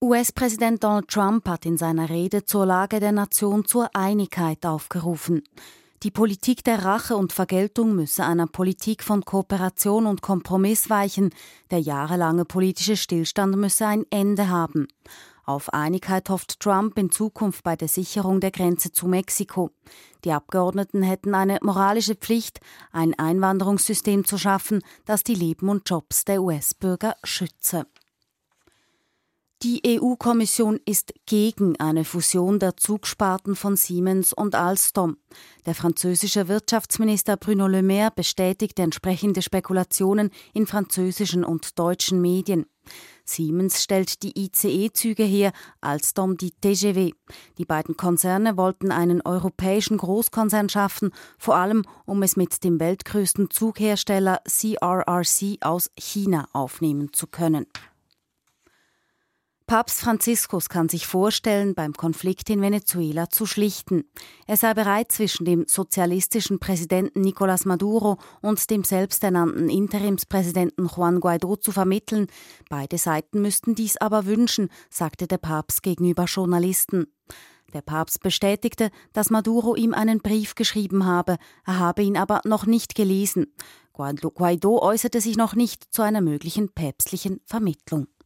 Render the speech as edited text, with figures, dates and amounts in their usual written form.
US-Präsident Donald Trump hat in seiner Rede zur Lage der Nation zur Einigkeit aufgerufen. Die Politik der Rache und Vergeltung müsse einer Politik von Kooperation und Kompromiss weichen. Der jahrelange politische Stillstand müsse ein Ende haben. Auf Einigkeit hofft Trump in Zukunft bei der Sicherung der Grenze zu Mexiko. Die Abgeordneten hätten eine moralische Pflicht, ein Einwanderungssystem zu schaffen, das die Leben und Jobs der US-Bürger schütze. Die EU-Kommission ist gegen eine Fusion der Zugsparten von Siemens und Alstom. Der französische Wirtschaftsminister Bruno Le Maire bestätigte entsprechende Spekulationen in französischen und deutschen Medien. Siemens stellt die ICE-Züge her, Alstom die TGV. Die beiden Konzerne wollten einen europäischen Großkonzern schaffen, vor allem um es mit dem weltgrößten Zughersteller CRRC aus China aufnehmen zu können. Papst Franziskus kann sich vorstellen, beim Konflikt in Venezuela zu schlichten. Er sei bereit, zwischen dem sozialistischen Präsidenten Nicolás Maduro und dem selbsternannten Interimspräsidenten Juan Guaidó zu vermitteln. Beide Seiten müssten dies aber wünschen, sagte der Papst gegenüber Journalisten. Der Papst bestätigte, dass Maduro ihm einen Brief geschrieben habe, er habe ihn aber noch nicht gelesen. Guaidó äußerte sich noch nicht zu einer möglichen päpstlichen Vermittlung.